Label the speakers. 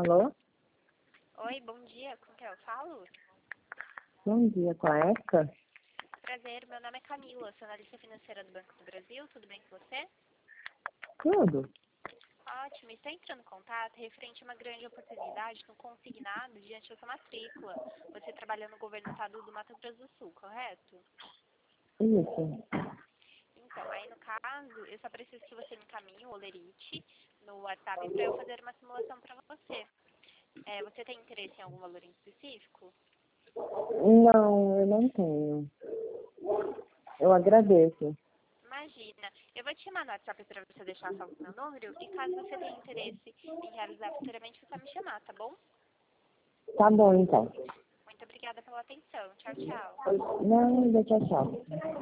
Speaker 1: Alô?
Speaker 2: Oi, bom dia. Com quem eu falo?
Speaker 1: Bom dia, com a Érica?
Speaker 2: Prazer, meu nome é Camila, sou analista financeira do Banco do Brasil. Tudo bem com você?
Speaker 1: Tudo?
Speaker 2: Ótimo. Estou entrando em contato referente a uma grande oportunidade no consignado diante da sua matrícula. Você trabalha no governo do estado do Mato Grosso do Sul, correto?
Speaker 1: Isso.
Speaker 2: Então, aí no caso, eu só preciso que você me encaminhe o Olerite no WhatsApp para eu fazer uma simulação para você. Você tem interesse em algum valor em específico?
Speaker 1: Não, eu não tenho. Eu agradeço.
Speaker 2: Imagina, eu vou te mandar no WhatsApp para você deixar salvo meu número e caso você tenha interesse em realizar futuramente, você me chamar, tá bom?
Speaker 1: Tá bom, então.
Speaker 2: Muito obrigada pela atenção. Tchau, tchau.
Speaker 1: Não, tchau, tchau.